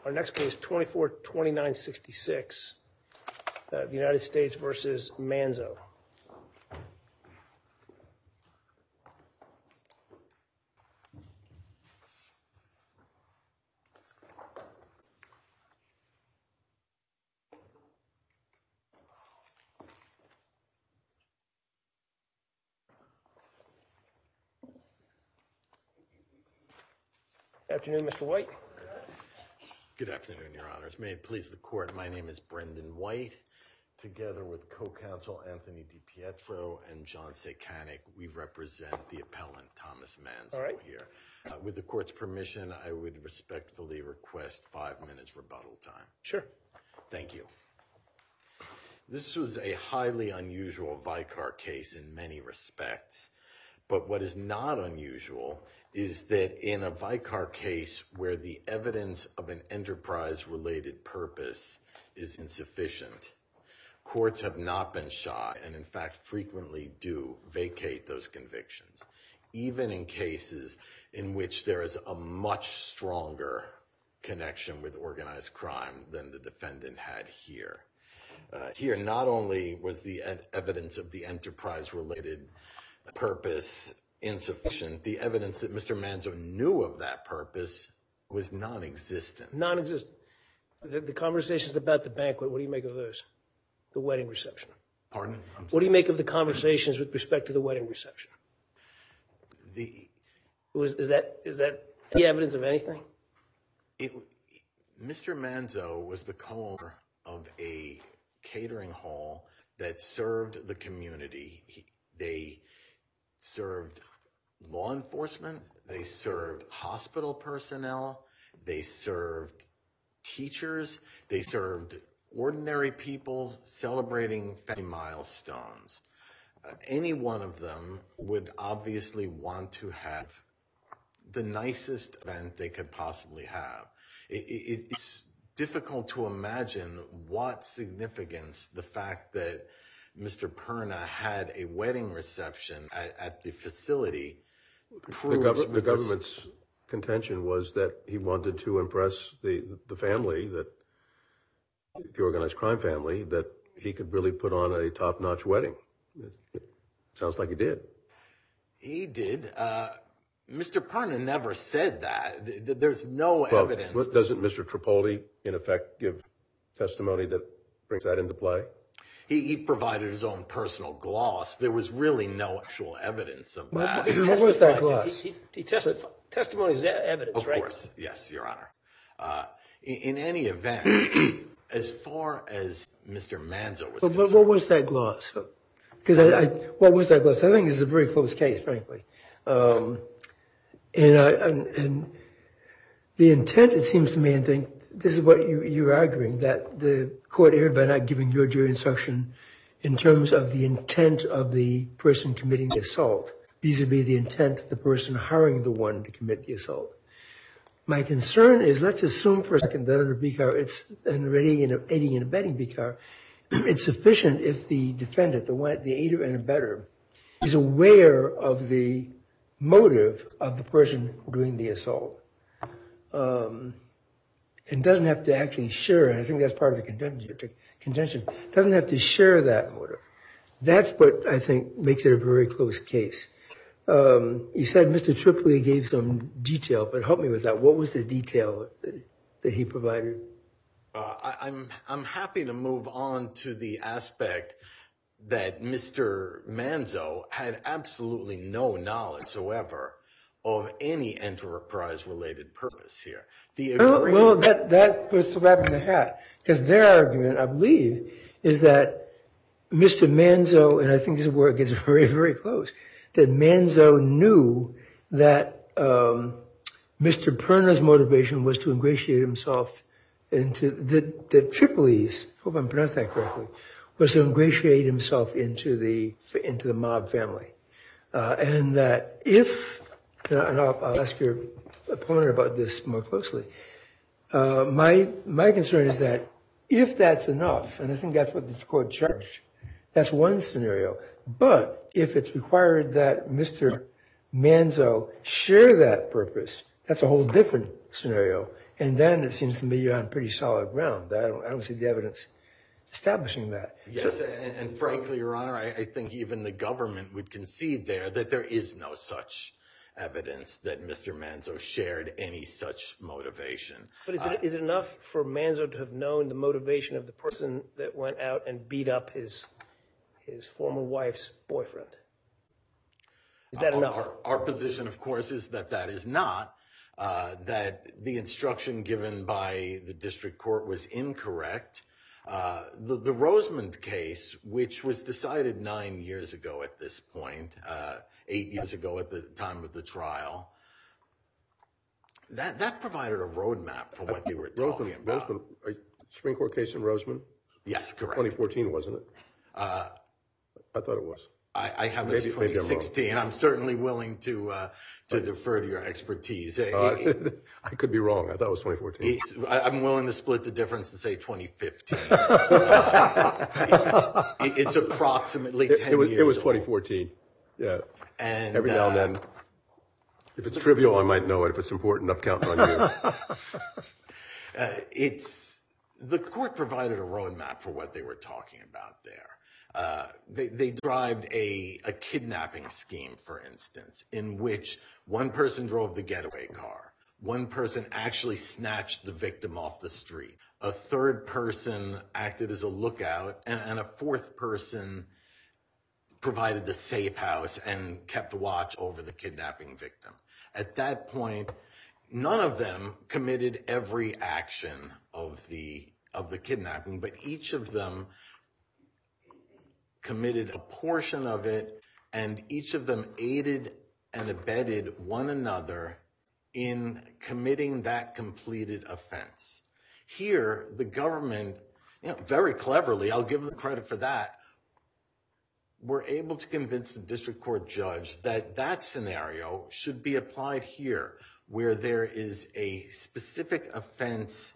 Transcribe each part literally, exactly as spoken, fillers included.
Our next case, twenty-four twenty-nine sixty-six, uh, the United States versus Manzo. Afternoon, Mister White. Good afternoon, Your Honors. May it please the Court, my name is Brendan White. Together with co-counsel Anthony DiPietro and John Sekanik, we represent the appellant Thomas Manzo All right. here. Uh, with the Court's permission, I would respectfully request five minutes rebuttal time. Sure. Thank you. This was a highly unusual Vicar case in many respects, but what is not unusual is that in a Vicar case where the evidence of an enterprise-related purpose is insufficient, courts have not been shy and, in fact, frequently do vacate those convictions, even in cases in which there is a much stronger connection with organized crime than the defendant had here. Uh, here, not only was the ed- evidence of the enterprise-related purpose insufficient, the evidence that Mister Manzo knew of that purpose was non-existent. Non-existent. The, the conversations about the banquet, what do you make of those? The wedding reception. Pardon? I'm What do you make of the conversations with respect to the wedding reception? The Was, is that is that any evidence of anything? it, Mister Manzo was the co-owner of a catering hall that served the community. He, they served law enforcement, they served hospital personnel, they served teachers, they served ordinary people celebrating family milestones. Uh, any one of them would obviously want to have the nicest event they could possibly have. It, it, it's difficult to imagine what significance the fact that Mister Perna had a wedding reception at, at the facility. The, gov- the government's contention was that he wanted to impress the, the family, that the organized crime family, that he could really put on a top-notch wedding. It sounds like he did. He did. Uh, Mister Perna never said that. There's no well, evidence. What, doesn't Mister Tripoli, in effect, give testimony that brings that into play? He, he provided his own personal gloss. There was really no actual evidence of that. He What was that gloss? He, he, he testified. Testimony is evidence, Of right? course, yes, Your Honor. Uh, in, in any event, as far as Mister Manzo was But, but concerned, what was that gloss? Because I, I, what was that gloss? I think this is a very close case, frankly. Um, and, I, and, and the intent, it seems to me, and think this is what you, you're arguing, that the court erred by not giving your jury instruction in terms of the intent of the person committing the assault, vis-a-vis the intent of the person hiring the one to commit the assault. My concern is, let's assume for a second that under B C A R, it's an aiding and, aiding and abetting B C A R, it's sufficient if the defendant, the one, the aider and abetter, is aware of the motive of the person doing the assault. Um, and doesn't have to actually share, and I think that's part of the contention, contention, doesn't have to share that motive. That's what I think makes it a very close case. Um, you said Mister Tripoli gave some detail, but help me with that. What was the detail that, that he provided? Uh, I, I'm I'm happy to move on to the aspect that Mister Manzo had absolutely no knowledge whatsoever of any enterprise-related purpose here. The Well, well, that, that puts the rabbit in the hat, because their argument, I believe, is that Mister Manzo, and I think this is where it gets very, very close, that Manzo knew that um, Mister Perna's motivation was to ingratiate himself into the, the Tripoli's, hope I'm pronouncing that correctly, was to ingratiate himself into the into the mob family, uh, and that if, and I'll, I'll ask your opponent about this more closely. Uh, my my concern is that if that's enough, and I think that's what the court charged, that's one scenario. But if it's required that Mister Manzo share that purpose, that's a whole different scenario. And then it seems to me you're on pretty solid ground. I don't, I don't see the evidence establishing that. Yes, so, and, and frankly, Your Honor, I, I think even the government would concede there that there is no such evidence that Mister Manzo shared any such motivation. But is it, uh, is it enough for Manzo to have known the motivation of the person that went out and beat up his his former wife's boyfriend? Is that uh, enough? Our, our position, of course, is that that is not. Uh, that the instruction given by the district court was incorrect. Uh, the, the Rosemond case, which was decided nine years ago at this point, uh, eight years ago at the time of the trial, that that provided a roadmap for what they were talking Rosemond, about. Rosemond, a Supreme Court case in Rosemond? Yes, correct. twenty fourteen, wasn't it? Uh, I thought it was. I, I have Maybe- it maybe twenty I'm sixteen. I'm, certainly willing to uh, to defer to your expertise. It- Uh, it- I could be wrong. I thought it was twenty fourteen. It's, I, I'm willing to split the difference and say twenty fifteen. uh, it, it's approximately It, ten it was, years it was old. twenty fourteen. Yeah. And Every now and uh, then, if it's trivial, I might know it. If it's important, I'm counting on you. uh, it's the court provided a roadmap for what they were talking about there. Uh, they, they derived a, a kidnapping scheme, for instance, in which one person drove the getaway car. One person actually snatched the victim off the street. A third person acted as a lookout, and, and a fourth person provided the safe house and kept watch over the kidnapping victim. At that point, none of them committed every action of the of the kidnapping, but each of them committed a portion of it, and each of them aided and abetted one another in committing that completed offense. Here, the government, you know, very cleverly, I'll give them credit for that, were able to convince the district court judge that that scenario should be applied here, where there is a specific offense,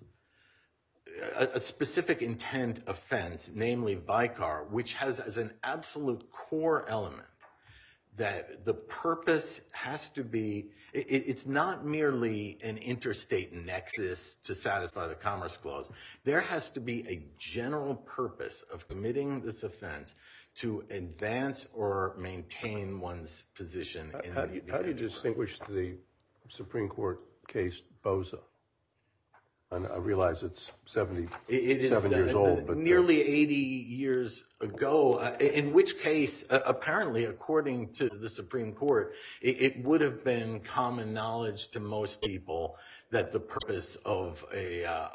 a, a specific intent offense, namely vicar, which has as an absolute core element that the purpose has to be, it, it's not merely an interstate nexus to satisfy the Commerce Clause. There has to be a general purpose of committing this offense to advance or maintain one's position. In How do you, the how do you enterprise. distinguish the Supreme Court case Boza? And I realize it's seventy-seven It is years uh, old, but uh, nearly eighty years ago, uh, in which case, uh, apparently, according to the Supreme Court, it, it would have been common knowledge to most people that the purpose of a uh, uh,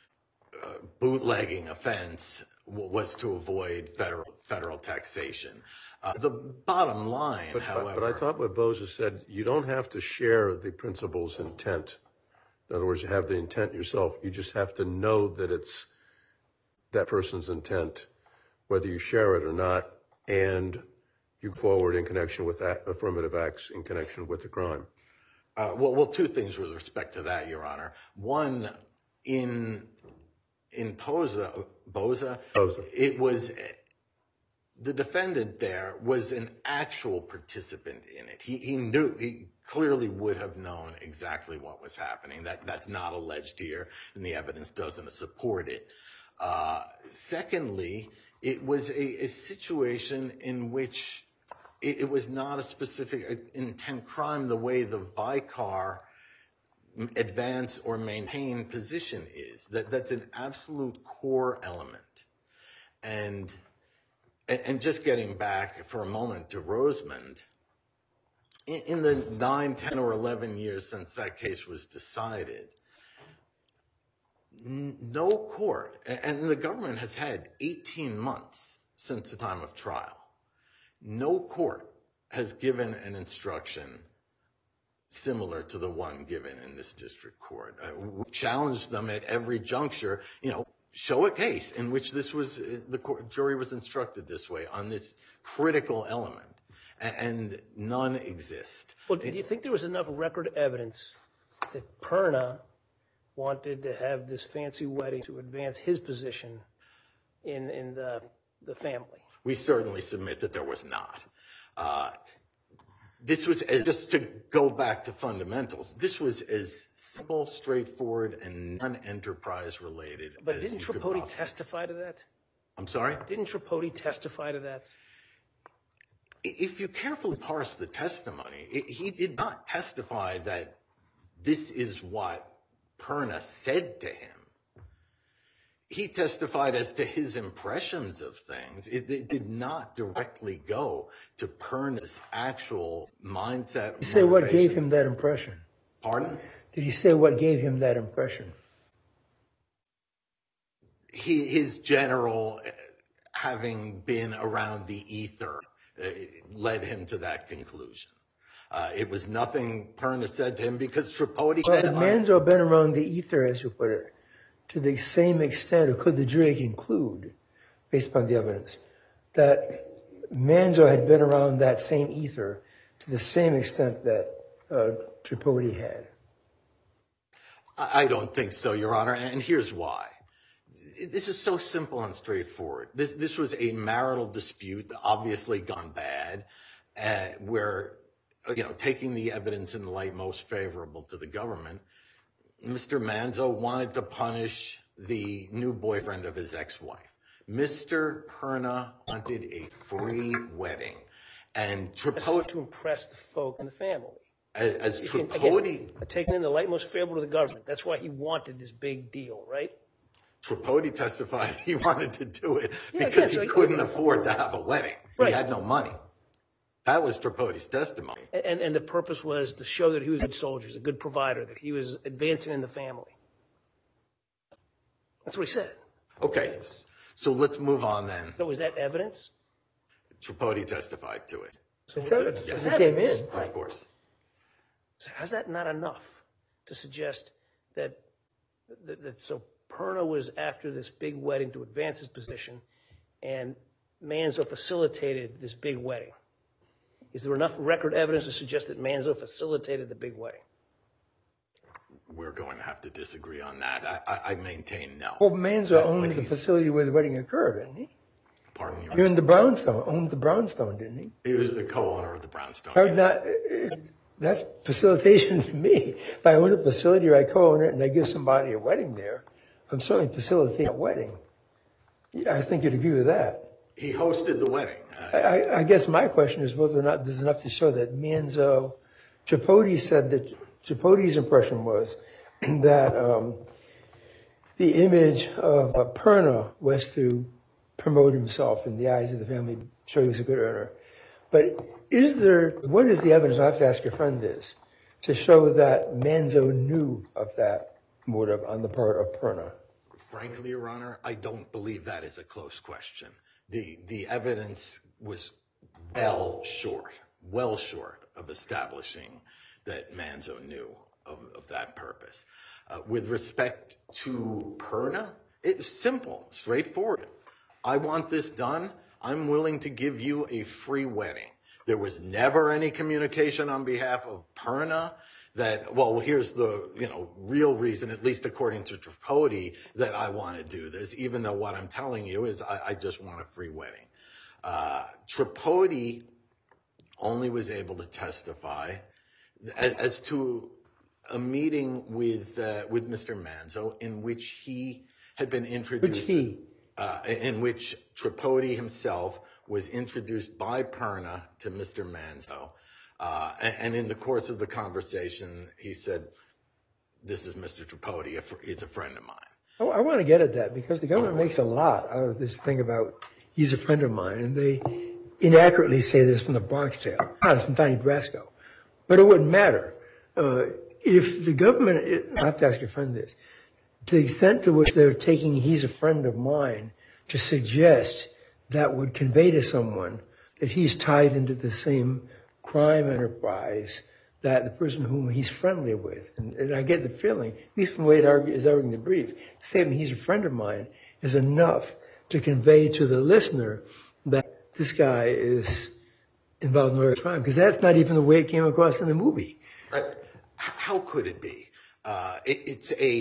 bootlegging offense w- was to avoid federal federal taxation. Uh, the bottom line, but, however, but I thought what Boza said, you don't have to share the principal's intent. In other words, you have the intent yourself. You just have to know that it's that person's intent, whether you share it or not, and you forward in connection with that affirmative acts in connection with the crime. Uh, well, well, two things with respect to that, Your Honor. One, in in Boza, Boza, Boza. it was the defendant there was an actual participant in it. He he knew he clearly would have known exactly what was happening. That that's not alleged here, and the evidence doesn't support it. Uh, secondly, it was a, a situation in which it, it was not a specific intent crime the way the vicar advance or maintain position is. That that's an absolute core element. And and, and just getting back for a moment to Rosemond, in, in the nine, ten, or eleven years since that case was decided, no court, and the government has had eighteen months since the time of trial, no court has given an instruction similar to the one given in this district court. Uh, we challenged them at every juncture, you know, show a case in which this was, the court, jury was instructed this way on this critical element, and none exist. Well, do you think there was enough record evidence that Perna wanted to have this fancy wedding to advance his position in in the the family? We certainly submit that there was not. Uh, This was, as, just to go back to fundamentals, this was as simple, straightforward, and non-enterprise related But as didn't you could Tripodi possibly- testify to that? I'm sorry? Didn't Tripodi testify to that? If you carefully parse the testimony, it, he did not testify that this is what Perna said to him. He testified as to his impressions of things. It, it did not directly go to Perna's actual mindset. Did he say what motivation. gave him that impression? Pardon? Did he say what gave him that impression? He, his general, uh, having been around the ether, uh, led him to that conclusion. Uh, it was nothing Perna said to him because Tripodi Well, said, had Manzo been around the ether, as you put it, to the same extent, or could the jury conclude, based upon the evidence, that Manzo had been around that same ether to the same extent that uh, Tripodi had? I, I don't think so, Your Honor, and here's why. This is so simple and straightforward. This, this was a marital dispute, obviously gone bad, uh, where, you know, taking the evidence in the light most favorable to the government, Mister Manzo wanted to punish the new boyfriend of his ex-wife. Mister Perna wanted a free wedding, and Tripodi, To impress the folk in the family. as, as Again, Tripodi, taken in the light most favorable to the government. That's why he wanted this big deal, right? Tripodi testified he wanted to do it Yeah, because yeah, he so- couldn't afford to have a wedding. Right. He had no money. That was Tripodi's testimony. And, and the purpose was to show that he was a good soldier, a good provider, that he was advancing in the family. That's what he said. Okay, so let's move on then. So was that evidence? Tripodi testified to it, So It's evidence. Yes. It came in. of course. So how's that not enough to suggest that, that, that so Perna was after this big wedding to advance his position, and Manzo facilitated this big wedding? Is there enough record evidence to suggest that Manzo facilitated the big wedding? We're going to have to disagree on that. I, I, I maintain no. Well, Manzo That- owned what the he's- facility where the wedding occurred, didn't he? Pardon me. He owned the Brownstone, owned the Brownstone, didn't he? He was the co-owner of the Brownstone. How yes. not, uh, that's facilitation to me. If I own a facility or I co-own it and I give somebody a wedding there, I'm certainly facilitating a wedding. Yeah, I think you'd agree with that. He hosted the wedding. Uh, I, I- I guess my question is whether or not there's enough to show that Manzo, Tripodi said that Tripodi's impression was that um, the image of uh, Perna was to promote himself in the eyes of the family, show he was a good earner. But is there, what is the evidence, I'll have to ask your friend this, to show that Manzo knew of that motive on the part of Perna? Frankly, Your Honor, I don't believe that is a close question. The the evidence was well short, well short of establishing that Manzo knew of, of that purpose. Uh, with respect to Perna, it's simple, straightforward. I want this done. I'm willing to give you a free wedding. There was never any communication on behalf of Perna that, well, here's the, you know, real reason, at least according to Tripodi, that I want to do this, even though what I'm telling you is I, I just want a free wedding. Uh, Tripodi only was able to testify as, as to a meeting with uh, with Mister Manzo in which he had been introduced. Which he? Uh, in which Tripodi himself was introduced by Perna to Mister Manzo. Uh, and, and in the course of the conversation, he said, this is Mister Tripodi, he's a friend of mine. Oh, I want to get at that because the government makes a lot out of this thing about he's a friend of mine, and they inaccurately say this from the Bronx Tale. Not from Donnie Brasco. But it wouldn't matter. Uh, if the government, I have to ask your friend this, to the extent to which they're taking he's a friend of mine to suggest that would convey to someone that he's tied into the same crime enterprise that the person whom he's friendly with. And, and I get the feeling, at least from the way it argue, is arguing the brief, the statement he's a friend of mine is enough to convey to the listener that this guy is involved in a crime, because that's not even the way it came across in the movie. Right. How could it be? Uh, it, it's a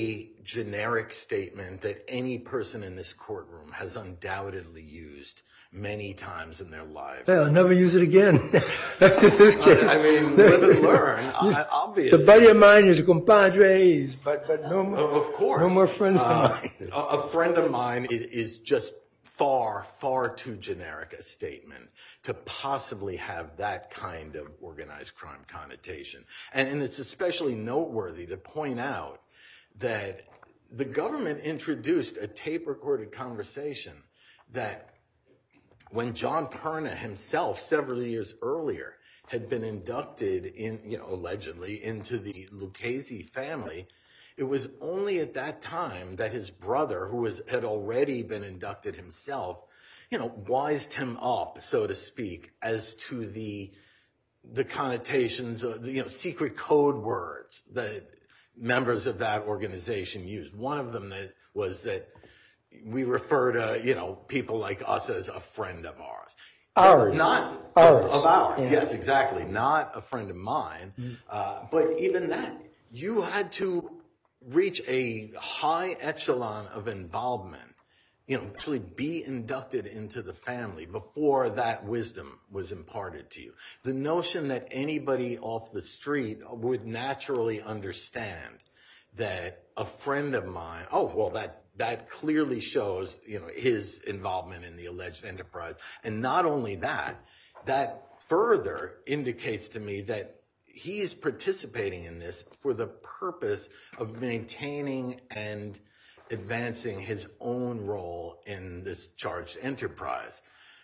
generic statement that any person in this courtroom has undoubtedly used many times in their lives. Well, I'll never use it again. After this case. I mean, live and learn, obviously. The buddy of mine is compadres, but, but no more, of course. no more friends of uh, mine. A, a friend of mine is, is just far, far too generic a statement to possibly have that kind of organized crime connotation. And, and it's especially noteworthy to point out that the government introduced a tape-recorded conversation that when John Perna himself, several years earlier, had been inducted in, you know, allegedly into the Lucchese family, it was only at that time that his brother, who was, had already been inducted himself, you know, wised him up, so to speak, as to the the connotations of, you know, secret code words that members of that organization used. One of them that was that we refer to, you know, people like us as a friend of ours. Ours. Not ours. Of ours, yeah. Yes, exactly. Not a friend of mine. Mm-hmm. Uh, but even that, you had to reach a high echelon of involvement, you know, actually be inducted into the family before that wisdom was imparted to you. The notion that anybody off the street would naturally understand that a friend of mine, oh, well, that that clearly shows, you know, his involvement in the alleged enterprise. And not only that, that further indicates to me that he is participating in this for the purpose of maintaining and advancing his own role in this charged enterprise.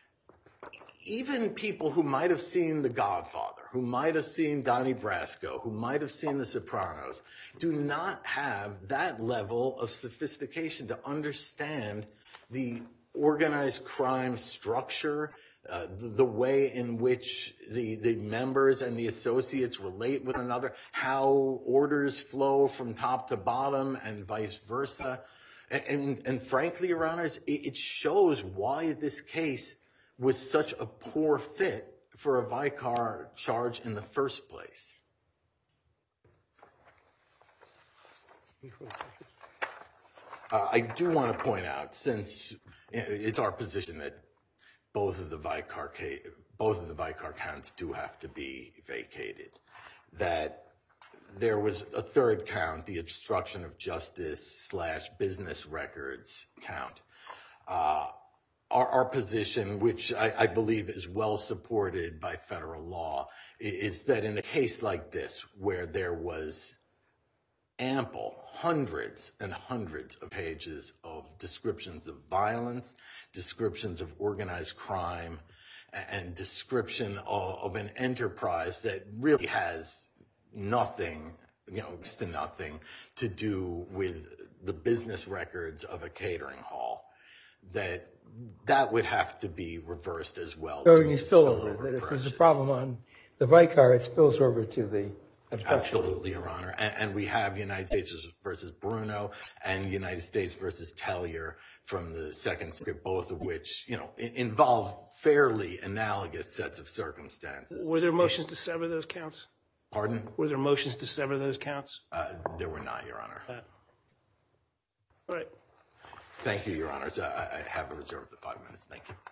Even people who might have seen The Godfather, who might have seen Donnie Brasco, who might have seen The Sopranos, do not have that level of sophistication to understand the organized crime structure, uh, the, the way in which the, the members and the associates relate with one another, how orders flow from top to bottom and vice versa. And, and, and frankly, Your Honors, it, it shows why this case was such a poor fit for a Vicar charge in the first place. Uh, I do want to point out, since it's our position that both of the Vicar case, both of the Vicar counts do have to be vacated, that there was a third count, the obstruction of justice slash business records count. Uh, Our, our position, which I, I believe is well supported by federal law, is that in a case like this, where there was ample, hundreds and hundreds of pages of descriptions of violence, descriptions of organized crime, and description of, of an enterprise that really has nothing, you know, next to nothing to do with the business records of a catering hall, that that would have to be reversed as well. So you spill over, that if there's a problem on the Vicar, it spills over to the obstruction. Absolutely, Your Honor. And, and we have United States versus Bruno and United States versus Tellier from the Second Circuit, both of which, you know, involve fairly analogous sets of circumstances. Were there motions to sever those counts? Pardon? Were there motions to sever those counts? Uh, there were not, Your Honor. Uh, all right. Thank you, Your Honors. I, I have reserved the five minutes. Thank you.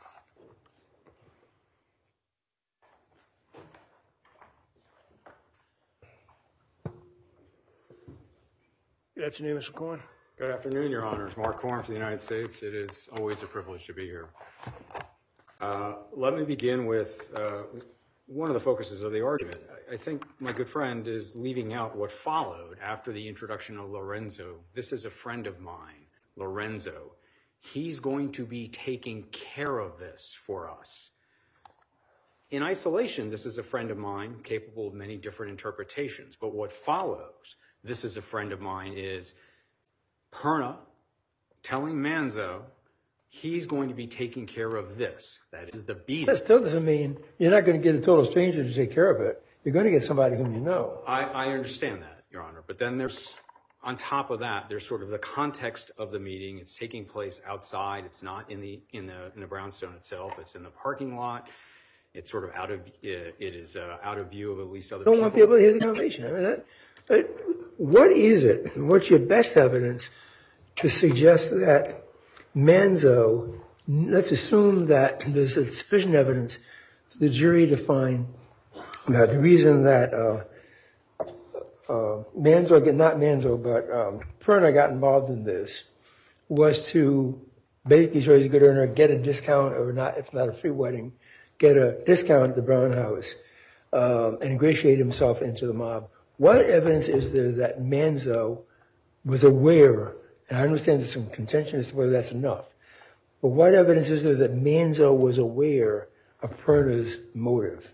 Good afternoon, Mister Korn. Good afternoon, Your Honors. Mark Korn for the United States. It is always a privilege to be here. Uh, let me begin with uh, one of the focuses of the argument. I think my good friend is leaving out what followed after the introduction of Lorenzo. This is a friend of mine, Lorenzo. He's going to be taking care of this for us. In isolation, this is a friend of mine, capable of many different interpretations. But what follows, this is a friend of mine, is Perna telling Manzo he's going to be taking care of this. That is the beating. That still doesn't mean you're not going to get a total stranger to take care of it. You're going to get somebody whom you know. I, I understand that, Your Honor. But then there's, on top of that, there's sort of the context of the meeting. It's taking place outside. It's not in the in the in the brownstone itself. It's in the parking lot. It's sort of out of it is uh, out of view of at least other You don't people. want people to hear the conversation. I mean, that, it, what is it, what's your best evidence to suggest that Manzo, let's assume that there's sufficient evidence for the jury to find that the reason that uh, uh, Manzo, not Manzo, but um, Perna got involved in this was to basically show he's a good earner, get a discount, or not, if not a free wedding, get a discount at the Brown House, um, and ingratiate himself into the mob. What evidence is there that Manzo was aware, and I understand there's some contention as to whether that's enough, but what evidence is there that Manzo was aware of Perna's motive?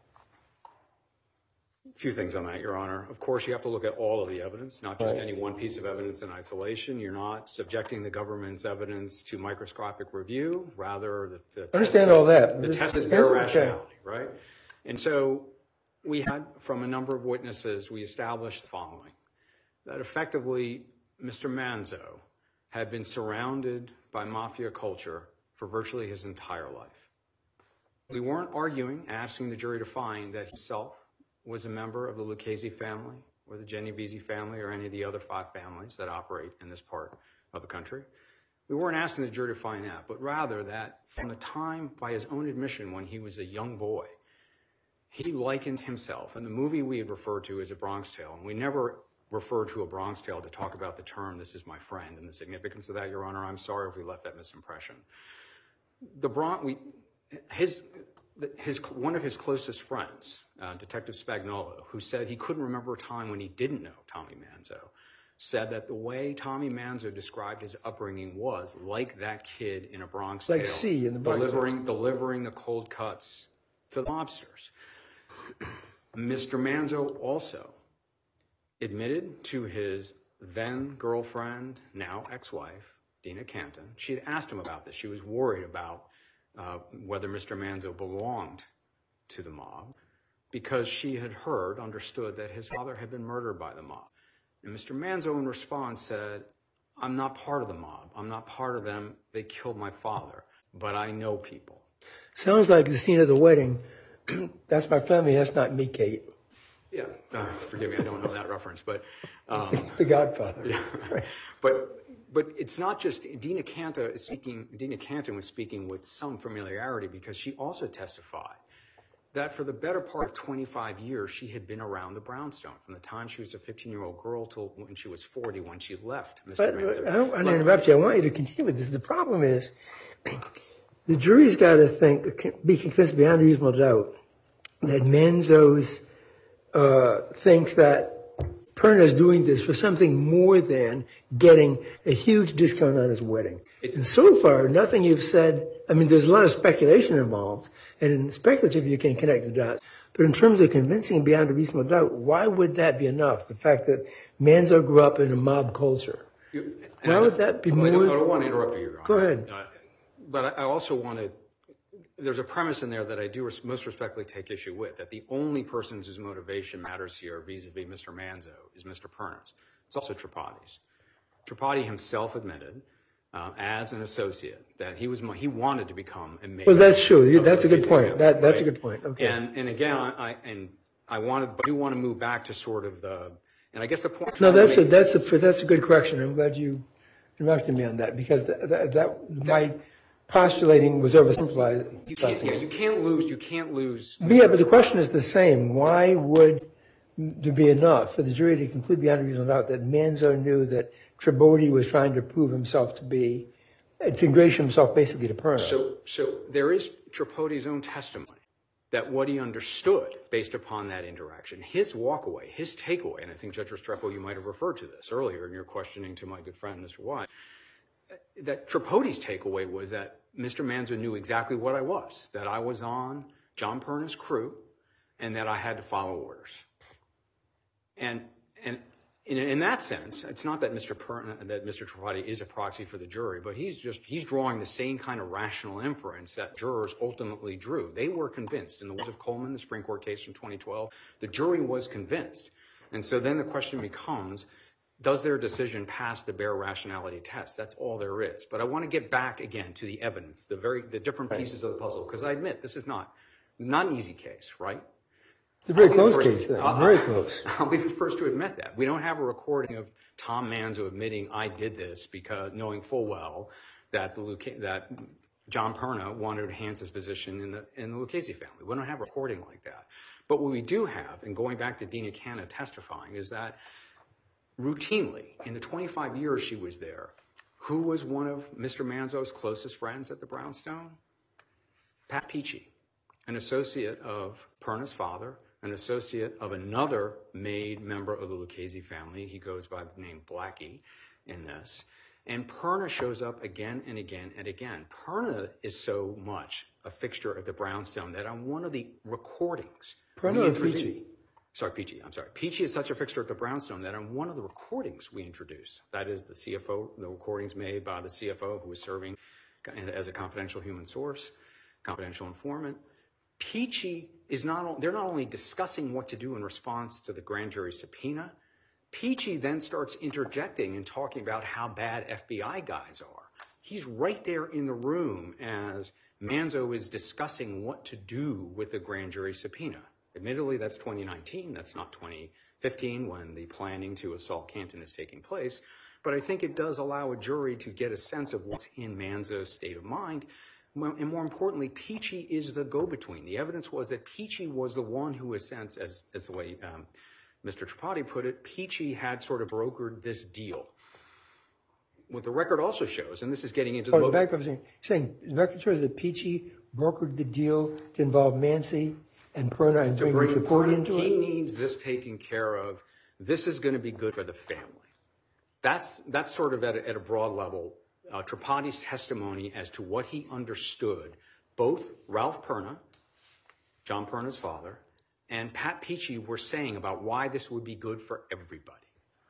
A few things on that, Your Honor. Of course, you have to look at all of the evidence, not just Right. any one piece of evidence in isolation. You're not subjecting the government's evidence to microscopic review. Rather, the, the Understand test, all that. The This- test is bare okay. rationality, right? And so we had, from a number of witnesses, we established the following, that effectively Mister Manzo had been surrounded by mafia culture for virtually his entire life. We weren't arguing, asking the jury to find that himself was a member of the Lucchese family or the Genovese family or any of the other five families that operate in this part of the country. We weren't asking the jury to find that, but rather that from the time, by his own admission, when he was a young boy, he likened himself, and the movie we had referred to as A Bronx Tale, and we never referred to A Bronx Tale to talk about the term, this is my friend, and the significance of that, Your Honor. I'm sorry if we left that misimpression. The Bronx, we, his, his, one of his closest friends, uh, Detective Spagnuolo, who said he couldn't remember a time when he didn't know Tommy Manzo, said that the way Tommy Manzo described his upbringing was like that kid in A Bronx Like Tale, C in the Bronx Tale. delivering, delivering the cold cuts to the mobsters. Mister Manzo also admitted to his then girlfriend, now ex-wife, Dina Canton. She had asked him about this. She was worried about uh, whether Mister Manzo belonged to the mob because she had heard, understood that his father had been murdered by the mob. And Mister Manzo in response said, I'm not part of the mob. I'm not part of them. They killed my father, but I know people. Sounds like the scene of the wedding. That's my family, that's not me, Kate. Yeah, uh, forgive me, I don't know that reference, but um, The Godfather. yeah. Right. But but it's not just Dina Canton is speaking. Dina Canton was speaking with some familiarity because she also testified that for the better part of twenty-five years she had been around the brownstone from the time she was a fifteen-year-old girl till when she was forty when she left Mister But, Manzo. but I don't want to interrupt you. I want you to continue with this. The problem is the jury's got to think, be convinced beyond reasonable doubt that Manzo's uh, thinks that Perna is doing this for something more than getting a huge discount on his wedding. It- and so far, nothing you've said, I mean, there's a lot of speculation involved, and in speculative you can connect the dots. But in terms of convincing beyond a reasonable doubt, why would that be enough? The fact that Manzo grew up in a mob culture. You- Why and I would don't- that be well, I don't, more- I don't want to interrupt you, Your Honor. Go ahead. Uh, but I I also want to. There's a premise in there that I do res- most respectfully take issue with, that the only person whose motivation matters here vis-a-vis Mister Manzo is Mister Pernas. It's also Tripati's. Tripati himself admitted, uh, as an associate, that he was mo- he wanted to become a mayor. Well, that's true. of That's a good Louisiana, point. That, that's a right? good point. Okay. And and again, I and I wanted, I do want to move back to sort of the, and I guess the point. No, I'm trying that's to a, make- that's a, that's a good correction. I'm glad you interrupted me on that because that, that, that my postulating was oversimplified. You can't, yeah, you can't lose. You can't lose. Yeah, but the question is the same. Why would there be enough for the jury to conclude beyond a reasonable doubt that Manzo knew that Tripati was trying to prove himself to be, to ingratiate himself basically to Perna? So, so there is Tripati's own testimony that what he understood based upon that interaction, his walkaway, his takeaway, and I think Judge Restrepo, you might have referred to this earlier in your questioning to my good friend, Mister White, that Tripati's takeaway was that Mister Manzo knew exactly what I was, that I was on John Perna's crew, and that I had to follow orders. And and in, in that sense, it's not that Mister Perna, that Mister Tripati is a proxy for the jury, but he's just he's drawing the same kind of rational inference that jurors ultimately drew. They were convinced. In the words of Coleman, the Supreme Court case from twenty twelve, the jury was convinced. And so then the question becomes, does their decision pass the bare rationality test? That's all there is. But I want to get back again to the evidence, the very the different pieces of the puzzle, because I admit this is not not an easy case, right? It's a very I'll be the close first- case, then. I'll- Very close. I'll be the first to admit that. We don't have a recording of Tom Manzo admitting I did this because knowing full well that the Luca- that John Perna wanted to enhance his position in the in the Lucchese family. We don't have a recording like that. But what we do have, and going back to Dina Canna testifying, is that routinely in the twenty-five years she was there, who was one of Mister Manzo's closest friends at the Brownstone? Pat Peachy, an associate of Perna's father, an associate of another made member of the Lucchese family. He goes by the name Blackie in this. And Perna shows up again and again and again. Perna is so much a fixture at the Brownstone that on one of the recordings... Perna we or introduced- Peachy? Sorry, Peachy, I'm sorry. Peachy is such a fixture at the Brownstone that on one of the recordings we introduced, that is the C F O, the recordings made by the C F O who was serving as a confidential human source, confidential informant, Peachy is not, they're not only discussing what to do in response to the grand jury subpoena, Peachy then starts interjecting and talking about how bad F B I guys are. He's right there in the room as Manzo is discussing what to do with the grand jury subpoena. Admittedly, that's twenty nineteen, that's not twenty fifteen when the planning to assault Canton is taking place. But I think it does allow a jury to get a sense of what's in Manzo's state of mind. And more importantly, Peachy is the go-between. The evidence was that Peachy was the one who was sent, as, as the way um, Mister Tripati put it, Peachy had sort of brokered this deal. What the record also shows, and this is getting into Oh, the... the back up, saying, saying the record shows that Peachy brokered the deal to involve Mancy and Perna and bring bring Tripodi into he it. needs this taken care of. This is going to be good for the family. That's that's sort of at a, at a broad level. Uh, Tripati's testimony as to what he understood, both Ralph Perna, John Perna's father, and Pat Peachy were saying about why this would be good for everybody.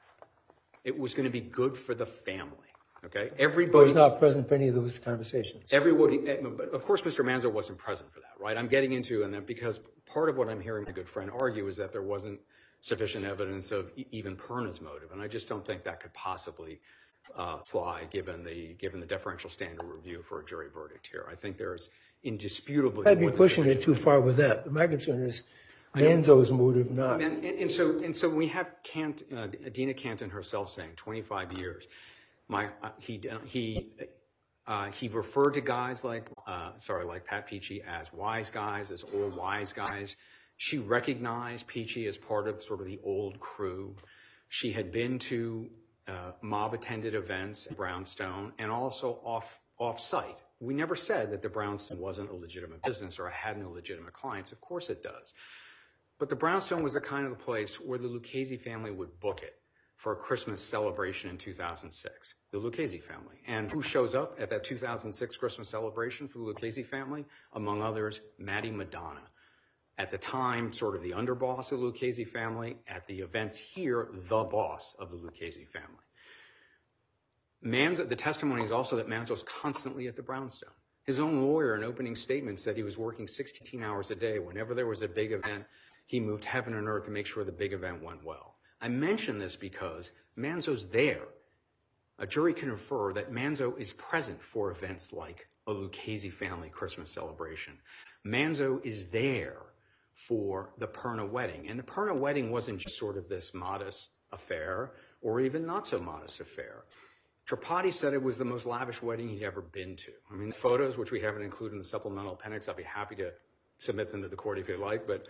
It was going to be good for the family. Okay, But everybody. was not present for any of those conversations. Everybody, but of course, Mister Manzo wasn't present for that, right? I'm getting into, and that because part of what I'm hearing my good friend argue is that there wasn't sufficient evidence of e- even Perna's motive, and I just don't think that could possibly uh, fly given the given the deferential standard review for a jury verdict here. I think there's indisputably. I'd be more than pushing it sufficient too far with that. But my concern is Manzo's motive, not. And, and, and so and so we have Cant, uh, Dina Canton herself saying twenty-five years. My uh, he he uh, he referred to guys like uh, sorry like Pat Peachy as wise guys, as old wise guys. She recognized Peachy as part of sort of the old crew. She had been to uh, mob attended events at Brownstone and also off off site. We never said that the Brownstone wasn't a legitimate business or had no legitimate clients. Of course it does. But the Brownstone was the kind of the place where the Lucchese family would book it for a Christmas celebration in two thousand six, the Lucchese family. And who shows up at that two thousand six Christmas celebration for the Lucchese family? Among others, Matty Madonna. At the time, sort of the underboss of the Lucchese family. At the events here, the boss of the Lucchese family. Manzo, the testimony is also that Manzo's constantly at the Brownstone. His own lawyer in opening statement said he was working sixteen hours a day. Whenever there was a big event, he moved heaven and earth to make sure the big event went well. I mention this because Manzo's there. A jury can infer that Manzo is present for events like a Lucchese family Christmas celebration. Manzo is there for the Perna wedding. And the Perna wedding wasn't just sort of this modest affair or even not so modest affair. Tripati said it was the most lavish wedding he'd ever been to. I mean, the photos, which we haven't included in the supplemental appendix, I'll be happy to submit them to the court if you'd like, but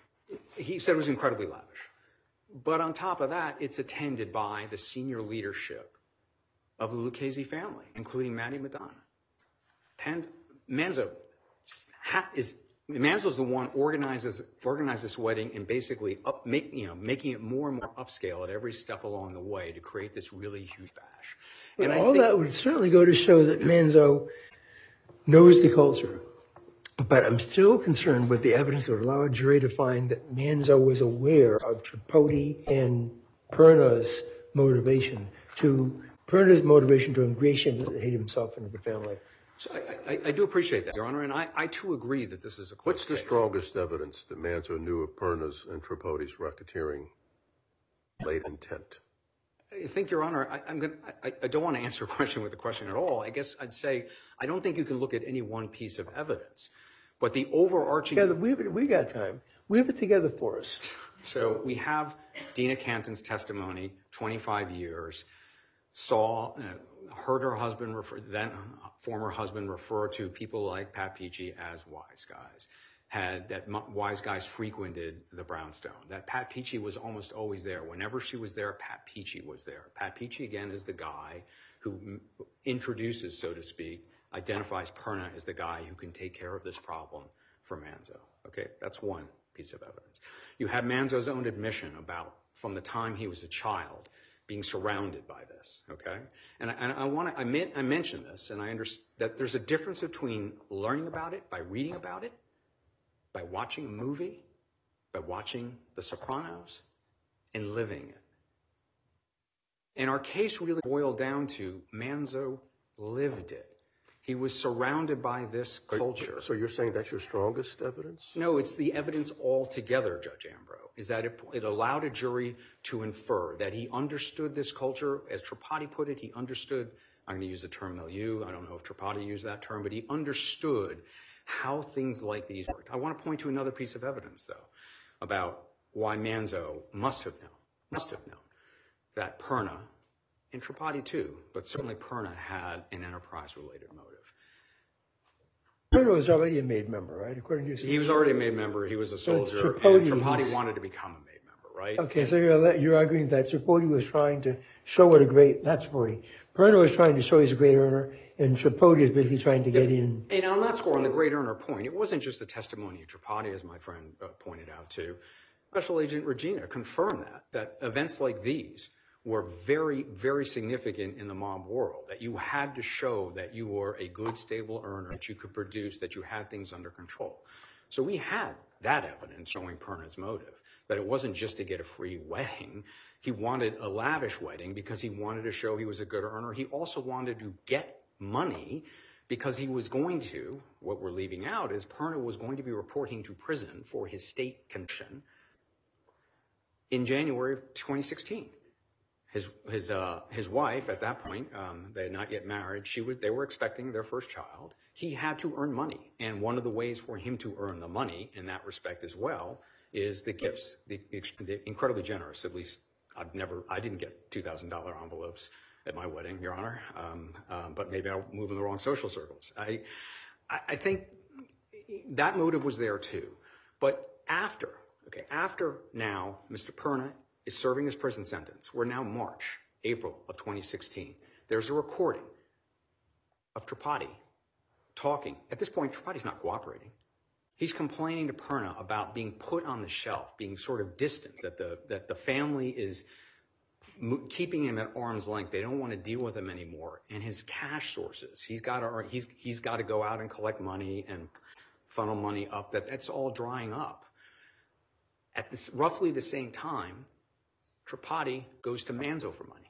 he said it was incredibly lavish. But on top of that, it's attended by the senior leadership of the Lucchese family, including Matty Madonna. Pen, Manzo ha, is Manzo's the one organizes organized this wedding and basically up, make, you know, making it more and more upscale at every step along the way to create this really huge bash. And Well, I all think, that would certainly go to show that Manzo knows the culture. But I'm still concerned with the evidence that would allow a jury to find that Manzo was aware of Tripodi and Perna's motivation to Perna's motivation to ingratiate himself into the family. so I, I, I do appreciate that, Your Honor, and I, I too agree that this is a close What's the case. strongest evidence that Manzo knew of Perna's and Tripodi's racketeering late intent? I think, Your Honor, I, I'm gonna, I, I don't want to answer a question with a question at all. I guess I'd say I don't think you can look at any one piece of evidence. But the overarching... Yeah, we, we got time. Weave it together for us. So we have Dina Canton's testimony, twenty-five years, saw, uh, heard her husband, refer, then former husband, refer to people like Pat Peachy as wise guys. Had that wise guys frequented the brownstone. That Pat Peachy was almost always there. Whenever she was there, Pat Peachy was there. Pat Peachy, again, is the guy who introduces, so to speak, identifies Perna as the guy who can take care of this problem for Manzo. Okay, that's one piece of evidence. You have Manzo's own admission about, from the time he was a child, being surrounded by this, okay? And I, and I want to, I, meant, I mentioned this, and I understand that there's a difference between learning about it by reading about it, by watching a movie, by watching The Sopranos, and living it. And our case really boiled down to Manzo lived it. He was surrounded by this culture. So you're saying that's your strongest evidence? No, it's the evidence altogether, Judge Ambrose, is that it, it allowed a jury to infer that he understood this culture. As Tripathi put it, he understood, I'm going to use the term milieu, I don't know if Tripathi used that term, but he understood how things like these worked. I want to point to another piece of evidence, though, about why Manzo must have known, must have known that Perna, and Tripathi too, but certainly Perna had an enterprise-related motive. Perna was already a made member, right? According to your He was already a made member. He was a soldier, so and Tripodi Tripathi was... wanted to become a made member, right? Okay, so you're, you're arguing that Tripodi was trying to show what a great, not Tripodi, Perna was trying to show he's a great earner, and Tripodi is basically trying to get in. And on that score, on the great earner point, it wasn't just the testimony of Tripathi, as my friend uh, pointed out too. Special Agent Regina confirmed that, that events like these were very, very significant in the mob world, that you had to show that you were a good, stable earner, that you could produce, that you had things under control. So we had that evidence showing Perna's motive, that it wasn't just to get a free wedding. He wanted a lavish wedding because he wanted to show he was a good earner. He also wanted to get money because he was going to, what we're leaving out is Perna was going to be reporting to prison for his state conviction in January of twenty sixteen. His his uh, his wife at that point, um, they had not yet married. She was they were expecting their first child. He had to earn money, and one of the ways for him to earn the money in that respect as well is the gifts, the, the incredibly generous. At least I've never, I didn't get two thousand dollar envelopes at my wedding, Your Honor. Um, um, but maybe I'll move in the wrong social circles. I I, I think that motive was there too. But after, okay, after now, Mister Perna is serving his prison sentence. We're now March, April of twenty sixteen. There's a recording of Tripathi talking. At this point, Tripathi's not cooperating. He's complaining to Perna about being put on the shelf, being sort of distanced, that the, that the family is keeping him at arm's length. They don't want to deal with him anymore. And his cash sources, he's got to, he's, he's got to go out and collect money and funnel money up. That, that's all drying up. At this, roughly the same time, Tripathi goes to Manzo for money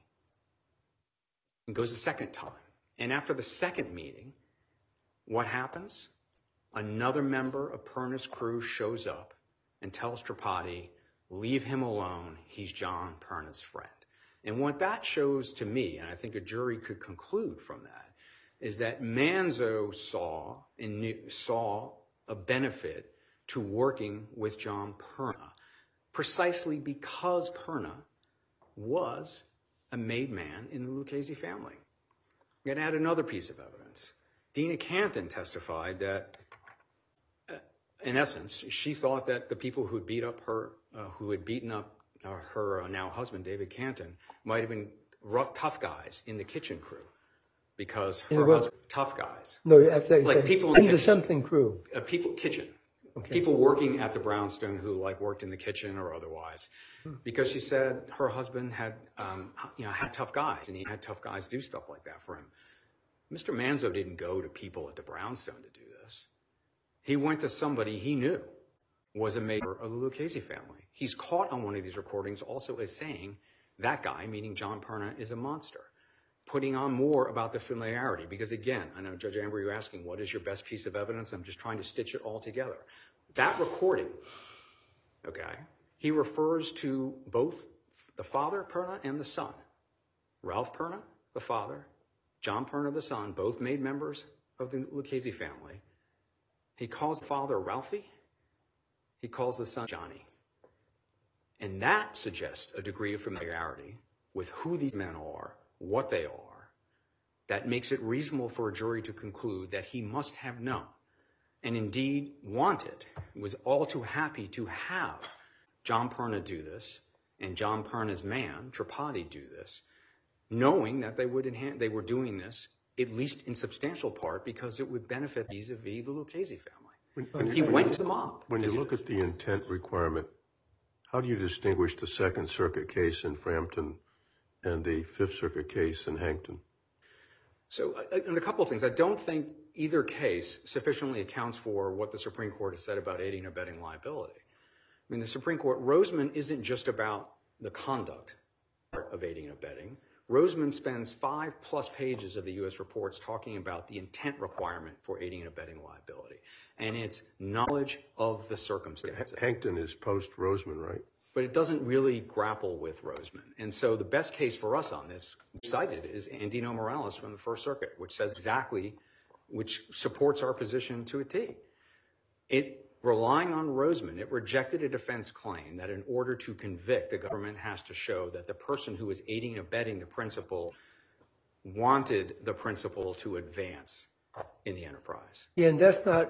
and goes a second time. And after the second meeting, what happens? Another member of Perna's crew shows up and tells Tripathi, leave him alone. He's John Perna's friend. And what that shows to me, and I think a jury could conclude from that, is that Manzo saw and knew, saw a benefit to working with John Perna, precisely because Perna was a made man in the Lucchese family. I'm going to add another piece of evidence. Dina Canton testified that, uh, in essence, she thought that the people who had beat up her, uh, who had beaten up uh, her uh, now husband, David Canton, might have been rough, tough guys in the kitchen crew, because her husband, tough guys. No, after like said, people in, in the kitchen, something crew. Uh, people kitchen. Okay. People working at the brownstone who like worked in the kitchen or otherwise, because she said her husband had, um, you know, had tough guys, and he had tough guys do stuff like that for him. Mister Manzo didn't go to people at the brownstone to do this. He went to somebody he knew was a member of the Lucchese family. He's caught on one of these recordings also as saying that guy, meaning John Perna, is a monster, putting on more about the familiarity. Because again, I know Judge Amber, you're asking, what is your best piece of evidence? I'm just trying to stitch it all together. That recording, okay, he refers to both the father, Perna, and the son. Ralph Perna, the father, John Perna, the son, both made members of the Lucchese family. He calls the father Ralphie. He calls the son Johnny. And that suggests a degree of familiarity with who these men are, what they are, that makes it reasonable for a jury to conclude that he must have known and indeed wanted, was all too happy to have John Perna do this and John Perna's man, Tripathi, do this, knowing that they would enhance, they were doing this, at least in substantial part, because it would benefit vis-a-vis the Lucchese family. When, he went to the mob. When you look this. at the intent requirement, how do you distinguish the Second Circuit case in Frampton and the Fifth Circuit case in Hankton? So, and a couple of things. I don't think either case sufficiently accounts for what the Supreme Court has said about aiding and abetting liability. I mean, the Supreme Court, Roseman isn't just about the conduct of aiding and abetting. Roseman spends five plus pages of the U S reports talking about the intent requirement for aiding and abetting liability, and it's knowledge of the circumstances. Hankton is post-Roseman, right? But it doesn't really grapple with Roseman. And so the best case for us on this, cited, is Andino Morales from the First Circuit, which says exactly, which supports our position to a T. It, relying on Roseman, it rejected a defense claim that in order to convict, the government has to show that the person who is aiding and abetting the principal wanted the principal to advance in the enterprise. Yeah, and that's not,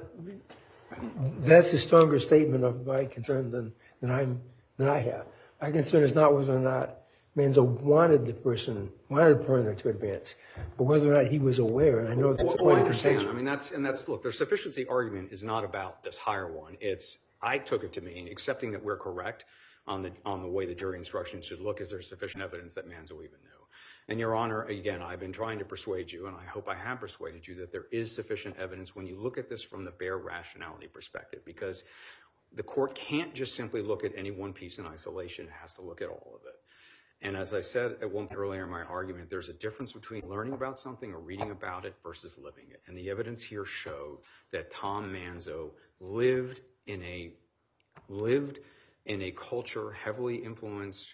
that's a stronger statement of my concern than, than I'm, than I have. My concern is not whether or not Manzo wanted the person, wanted Perna to advance, but whether or not he was aware. And I know that's well, a point well, I of understand. contention. I mean, that's, and that's, look, their sufficiency argument is not about this higher one. It's, I took it to mean, accepting that we're correct on the, on the way the jury instructions should look, is there sufficient evidence that Manzo even knew? And Your Honor, again, I've been trying to persuade you, and I hope I have persuaded you, that there is sufficient evidence when you look at this from the bare rationality perspective, because the court can't just simply look at any one piece in isolation. It has to look at all of it. And as I said at one point earlier in my argument, there's a difference between learning about something or reading about it versus living it. And the evidence here showed that Tom Manzo lived in a lived in a culture heavily influenced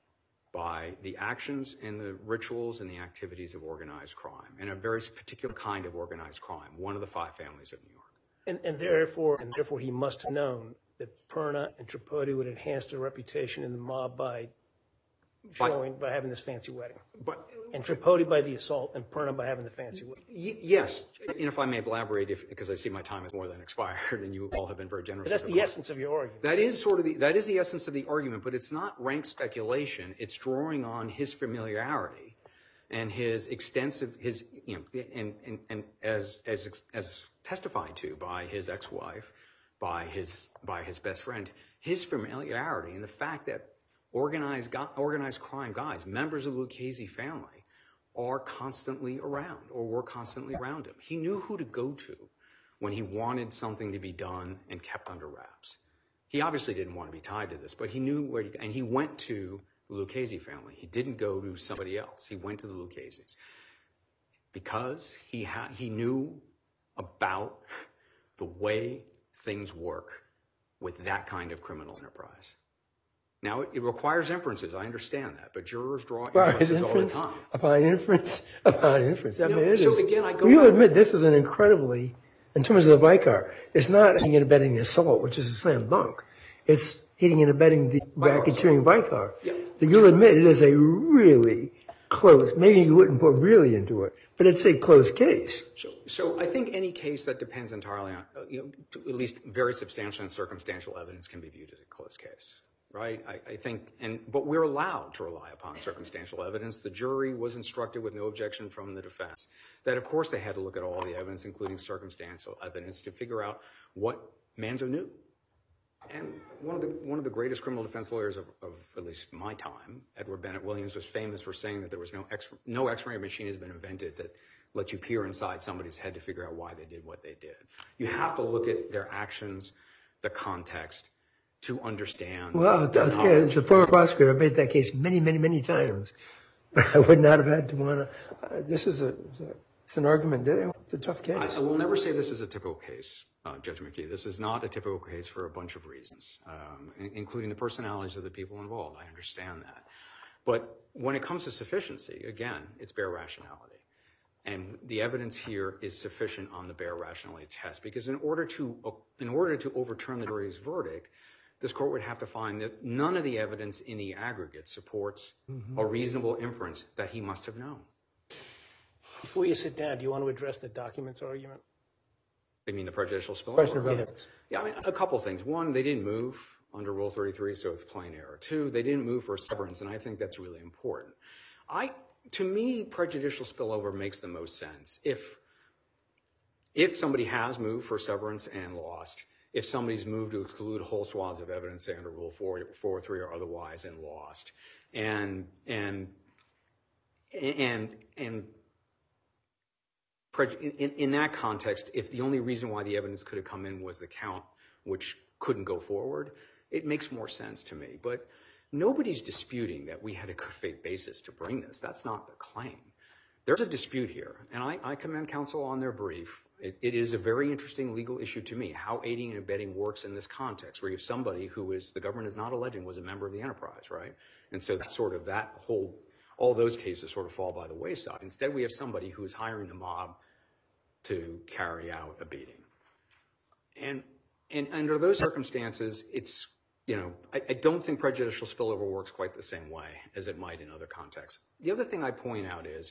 by the actions and the rituals and the activities of organized crime, and a very particular kind of organized crime, one of the five families of New York. And, and therefore, and therefore, he must have known that Perna and Tripodi would enhance their reputation in the mob by showing, by, by having this fancy wedding. But, and Tripodi by the assault, and Perna by having the fancy wedding. Y- yes, and if I may elaborate, if, because I see my time is more than expired, and you all have been very generous. But that's the, the essence of your argument. That is sort of the, that is the essence of the argument, but it's not rank speculation. It's drawing on his familiarity and his extensive, his, you know, and, and, and as, as, as testified to by his ex-wife, by his, by his best friend, his familiarity and the fact that organized, organized crime guys, members of the Lucchese family, are constantly around, or were constantly around him. He knew who to go to when he wanted something to be done and kept under wraps. He obviously didn't want to be tied to this, but he knew where, to, and he went to the Lucchese family. He didn't go to somebody else. He went to the Luccheses because he had, he knew about the way things work with that kind of criminal enterprise. Now, it, it requires inferences. I understand that, but jurors draw inferences all the time. Upon inference, upon inference. I No, mean, it so is. again, I go You'll back- admit this is an incredibly, in terms of the Vicar, it's not aiding and abetting the assault, which is a slam dunk. It's aiding and abetting the racketeering Vicar. Yeah. You'll admit it is a really close, maybe you wouldn't put really into it, but it's a close case. So, so I think any case that depends entirely on, uh, you know, to at least very substantial and circumstantial evidence can be viewed as a close case, right? I, I think, and but we're allowed to rely upon circumstantial evidence. The jury was instructed with no objection from the defense that, of course, they had to look at all the evidence, including circumstantial evidence, to figure out what Manzo knew. And one of the one of the greatest criminal defense lawyers of, of at least my time, Edward Bennett Williams, was famous for saying that there was no X, no X-ray machine has been invented that lets you peer inside somebody's head to figure out why they did what they did. You have to look at their actions, the context, to understand. Well, I'll tell you, as a former prosecutor, I've made that case many, many, many times. But I would not have had to want to. Uh, this is a, it's an argument. It's a tough case. I, I will never say this is a typical case, uh, Judge McKee. This is not a typical case for a bunch of reasons, um, in, including the personalities of the people involved. I understand that. But when it comes to sufficiency, again, it's bare rationality. And the evidence here is sufficient on the bare rationality test, because in order to in order to overturn the jury's verdict, this court would have to find that none of the evidence in the aggregate supports mm-hmm. a reasonable inference that he must have known. Before you sit down, do you want to address the documents argument? You mean the prejudicial spillover? Question of evidence. Yeah, I mean, a couple things. One, they didn't move under Rule thirty-three, so it's plain error. Two, they didn't move for a severance, and I think that's really important. I, to me, prejudicial spillover makes the most sense. If, if somebody has moved for severance and lost, if somebody's moved to exclude whole swaths of evidence, say under Rule four or three or otherwise, and lost, and and and and in, in that context, if the only reason why the evidence could have come in was the count, which couldn't go forward, it makes more sense to me. But nobody's disputing that we had a good faith basis to bring this. That's not the claim. There's a dispute here, and I, I commend counsel on their brief. It, it is a very interesting legal issue to me, how aiding and abetting works in this context, where you have somebody who is, the government is not alleging, was a member of the enterprise, right? And so that's sort of that whole, all those cases sort of fall by the wayside. Instead, we have somebody who is hiring the mob to carry out a beating. And, and under those circumstances, it's, you know, I, I don't think prejudicial spillover works quite the same way as it might in other contexts. The other thing I point out is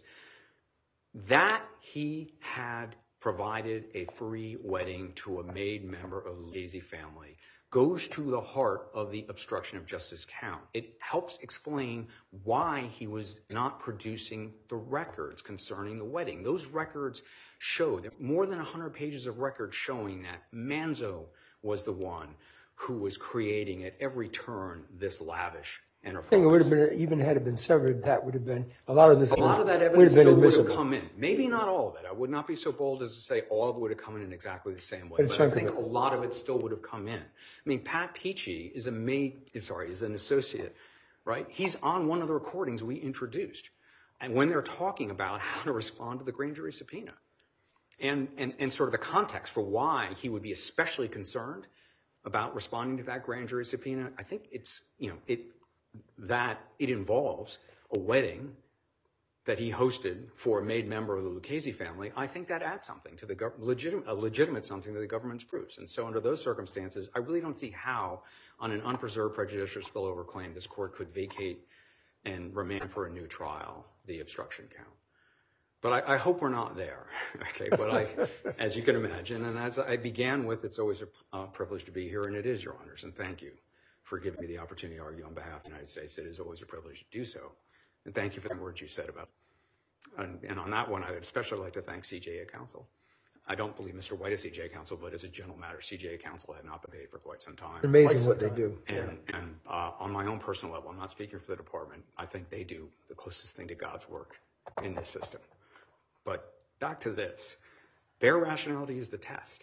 that he had provided a free wedding to a maid member of the Lucchese family goes to the heart of the obstruction of justice count. It helps explain why he was not producing the records concerning the wedding. Those records show that more than one hundred pages of records showing that Manzo was the one who was creating at every turn this lavish enterprise. I think it would have been, even had it been severed, that would have been, a lot of this a lot of that evidence would have been still would admissible. have come in. Maybe not all of it. I would not be so bold as to say all of it would have come in in exactly the same way. But But I think a lot of it still would have come in. I mean, Pat Peachy is a maid, sorry, is an associate, right? He's on one of the recordings we introduced. And when they're talking about how to respond to the grand jury subpoena and, and, and sort of the context for why he would be especially concerned about responding to that grand jury subpoena, I think it's, you know, it, that it involves a wedding that he hosted for a maid member of the Lucchese family. I think that adds something to the government, legitimate, a legitimate something to the government's proofs. And so under those circumstances, I really don't see how on an unpreserved prejudicial spillover claim, this court could vacate and remand for a new trial the obstruction count. But I, I hope we're not there, okay? But I, as you can imagine, and as I began with, it's always a uh, privilege to be here, and it is, Your Honors, and thank you for giving me the opportunity to argue on behalf of the United States. It is always a privilege to do so. And thank you for the words you said about it. And, and on that one, I would especially like to thank C J A counsel. I don't believe Mister White is C J A counsel, but as a general matter, C J A counsel had not been paid for quite some time. Amazing what they do. And, and uh, on my own personal level, I'm not speaking for the department, I think they do the closest thing to God's work in this system. But back to this, bare rationality is the test.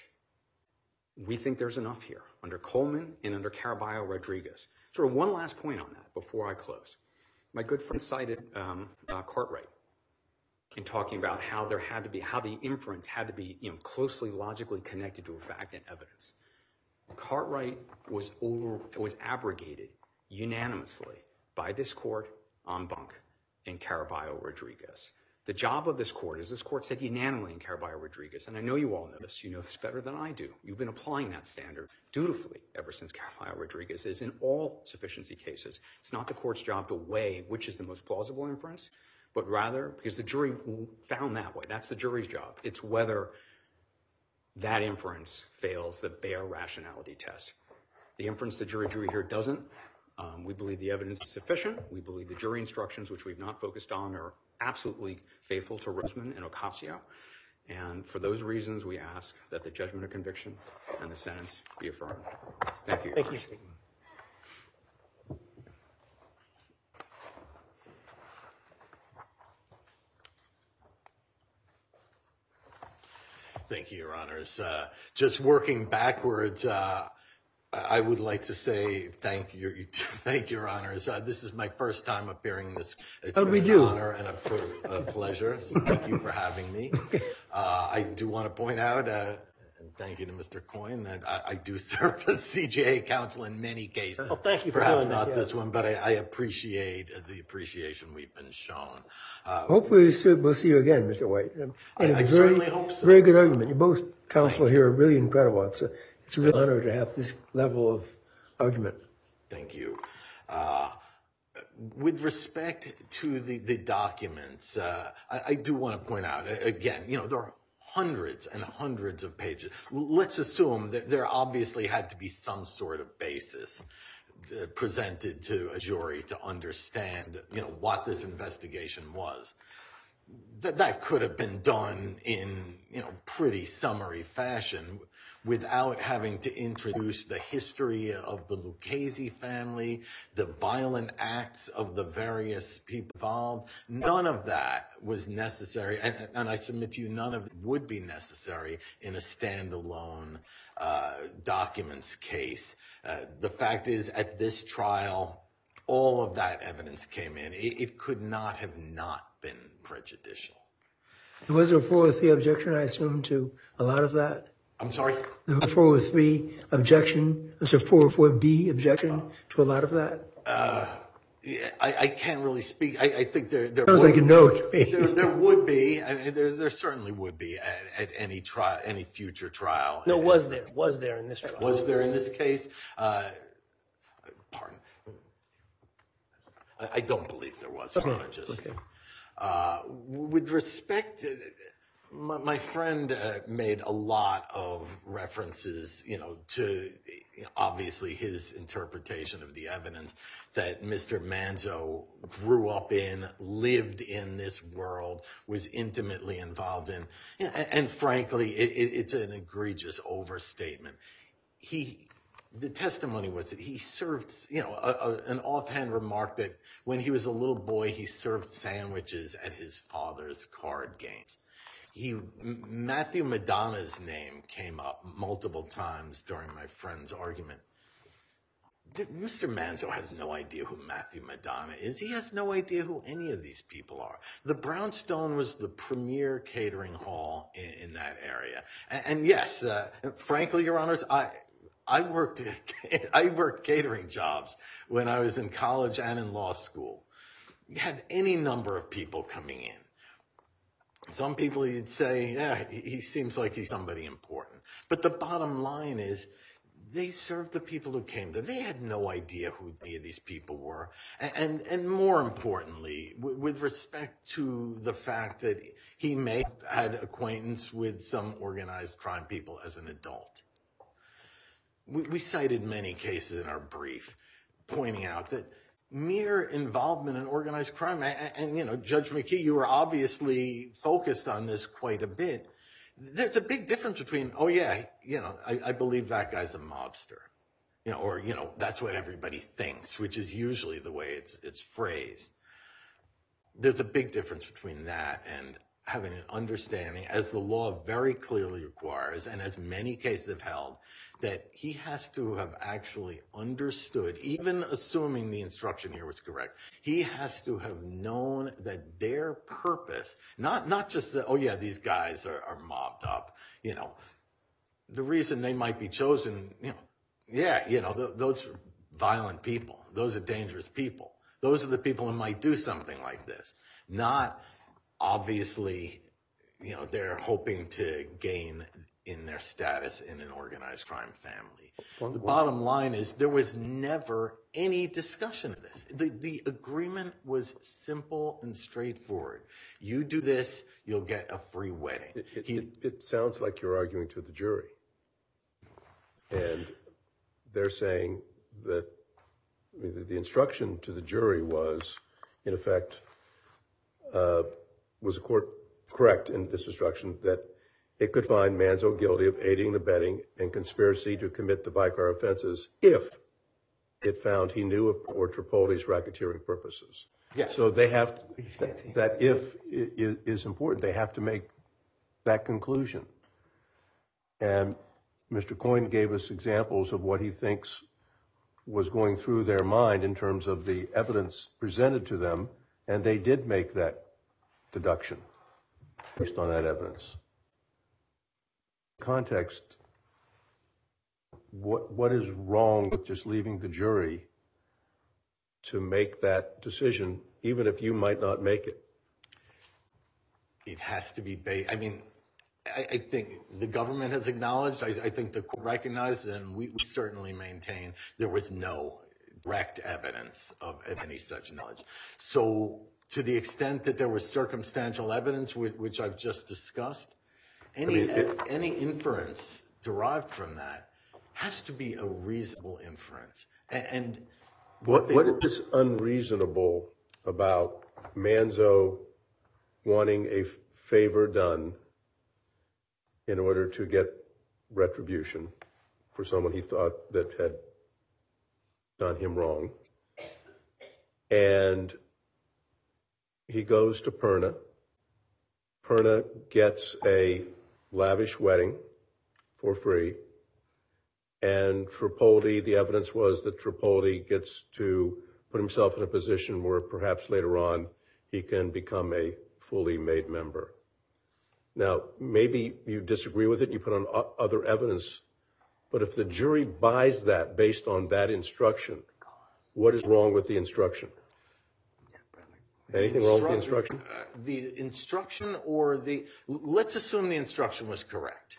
We think there's enough here under Coleman and under Caraballo Rodriguez. Sort of one last point on that before I close. My good friend cited um, uh, Cartwright in talking about how there had to be, how the inference had to be, you know, closely logically connected to a fact and evidence. Cartwright was over, was abrogated unanimously by this court en banc in Caraballo Rodriguez. The job of this court, as this court said unanimously in Caraballo Rodriguez, and I know you all know this, you know this better than I do. You've been applying that standard dutifully ever since Caraballo Rodriguez, is in all sufficiency cases. It's not the court's job to weigh which is the most plausible inference, but rather, because the jury found that way, that's the jury's job. It's whether that inference fails the bare rationality test. The inference the jury drew here doesn't. Um, we believe the evidence is sufficient. We believe the jury instructions, which we've not focused on, are absolutely faithful to Roseman and Ocasio. And for those reasons, we ask that the judgment of conviction and the sentence be affirmed. Thank you. Thank you. Thank you, Your Honors. Uh, just working backwards, uh, I would like to say thank you, thank Your Honors. Uh, this is my first time appearing in this. It's How'd been we an do? honor and a, a pleasure. Thank you for having me. Uh, I do want to point out, uh, And thank you to Mister Coyne that I, I do serve as C J A counsel in many cases. Oh, thank you for Perhaps doing that, not yeah. this one, but I, I appreciate the appreciation we've been shown. Uh, Hopefully we'll see, we'll see you again, Mister White. And I- it I was very, certainly hope so. Very good argument. You both counsel here are really incredible. It's a, it's a real honor to have this level of argument. Thank you. Uh, with respect to the, the documents, uh, I, I do want to point out, again, you know, there are hundreds and hundreds of pages. Let's assume that there obviously had to be some sort of basis uh, presented to a jury to understand, you know, what this investigation was. That that could have been done in, you know, pretty summary fashion without having to introduce the history of the Lucchese family, the violent acts of the various people involved. None of that was necessary, and, and I submit to you, none of it would be necessary in a standalone uh, documents case. Uh, the fact is, at this trial, all of that evidence came in. It, it could not have not been prejudicial. Was there a four oh three objection, I assume, to a lot of that? I'm sorry? There was a four oh three objection, was there a four oh four B objection to a lot of that? Uh, yeah, I, I can't really speak. I, I think there, there Sounds would, like a no to me. there, there would be. I mean, there, there certainly would be at, at any trial, any future trial. No, was there, was there in this trial? Was there in this case? Uh, pardon. I, I don't believe there was. Okay, Your Honor, just, okay. Uh, with respect, to, my, my friend uh, made a lot of references, you know, to you know, obviously his interpretation of the evidence that Mister Manzo grew up in, lived in this world, was intimately involved in, and, and frankly, it, it, it's an egregious overstatement. He. The testimony was that he served, you know, a, a, an offhand remark that when he was a little boy, he served sandwiches at his father's card games. He, Matthew Madonna's name came up multiple times during my friend's argument. Mister Manzo has no idea who Matthew Madonna is. He has no idea who any of these people are. The Brownstone was the premier catering hall in, in that area. And, and yes, uh, frankly, Your Honors, I... I worked, I worked catering jobs when I was in college and in law school. You had any number of people coming in. Some people you'd say, yeah, he seems like he's somebody important. But the bottom line is, they served the people who came there. They had no idea who any of these people were. And, and, and more importantly, w- with respect to the fact that he may have had acquaintance with some organized crime people as an adult. We, we cited many cases in our brief pointing out that mere involvement in organized crime, and, and you know, Judge McKee, you were obviously focused on this quite a bit. There's a big difference between, oh yeah, you know, I, I believe that guy's a mobster, you know, or, you know, that's what everybody thinks, which is usually the way it's, it's phrased. There's a big difference between that and having an understanding, as the law very clearly requires, and as many cases have held, that he has to have actually understood, even assuming the instruction here was correct, he has to have known that their purpose, not, not just that, oh yeah, these guys are, are mobbed up, you know, the reason they might be chosen, you know, yeah, you know, th- those are violent people, those are dangerous people, those are the people who might do something like this, not obviously, you know, they're hoping to gain in their status in an organized crime family. The bottom line is there was never any discussion of this. The, the agreement was simple and straightforward. You do this, you'll get a free wedding. It, it, He, it, it sounds like you're arguing to the jury. And they're saying that I mean, the, the instruction to the jury was, in effect, uh, was the court correct in this instruction that it could find Manzo guilty of aiding and abetting and conspiracy to commit the Vicar offenses if it found he knew of or Tripoli's racketeering purposes. Yes. So they have to, that, that if is, is important. They have to make that conclusion. And Mister Coyne gave us examples of what he thinks was going through their mind in terms of the evidence presented to them, and they did make that deduction based on that evidence. context, what what is wrong with just leaving the jury to make that decision, even if you might not make it? It has to be based. I mean, I, I think the government has acknowledged, I, I think the court recognizes, and we, we certainly maintain there was no direct evidence of, of any such knowledge. So to the extent that there was circumstantial evidence, which, which I've just discussed, any, I mean, it, any inference derived from that has to be a reasonable inference. And, and what, what, what were, is unreasonable about Manzo wanting a favor done in order to get retribution for someone he thought that had done him wrong? And he goes to Perna. Perna gets a lavish wedding for free. And Tripoli, the evidence was that Tripoli gets to put himself in a position where perhaps later on he can become a fully made member. Now, maybe you disagree with it, you put on other evidence, but if the jury buys that based on that instruction, what is wrong with the instruction? Anything wrong with the instruction? Uh, the instruction or the, let's assume the instruction was correct.